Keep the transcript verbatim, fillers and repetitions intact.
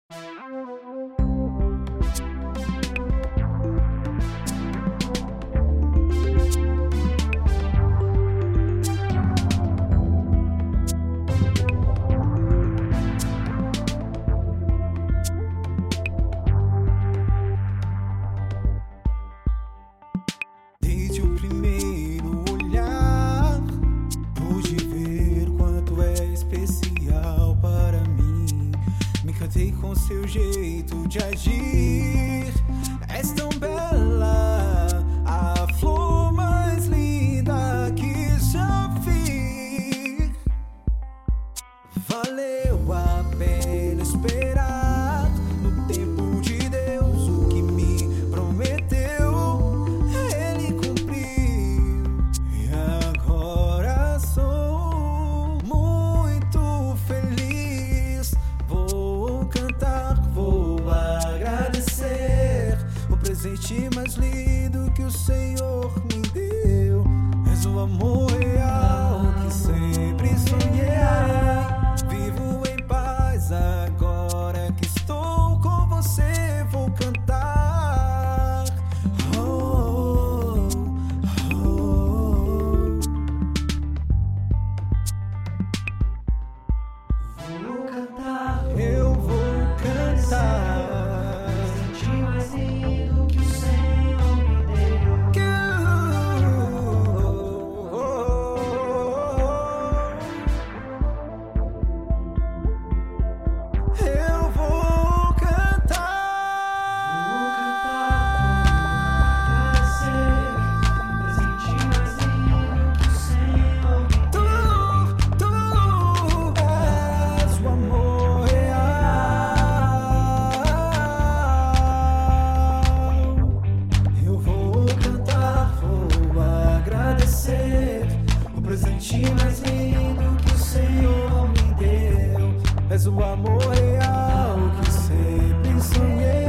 Desde o primeiro olhar, pude ver quanto é especial para mim. Me encantei com seu jeito de agir. És tão bela, a flor mais linda que já vi. Valeu a pena esperar no tempo de Deus. O que me prometeu, Ele cumpriu. E agora sou muito feliz. Vou cantar, vou agradecer o presente mais lindo que o Senhor me deu. És o amor real que sempre sonhei. Vivo em paz agora que estou com você. Vou cantar. Oh, oh, oh. Vou cantar. Eu vou cantar. Presente mais lindo que o Senhor me deu. Que oh, oh, oh. Eu vou cantar. Vou cantar. Presente mais lindo que o Senhor me deu. Tu, tu és o amor real. Eu vou cantar, vou agradecer o presente mais lindo que o Senhor me deu. És o amor real que sempre sonhei.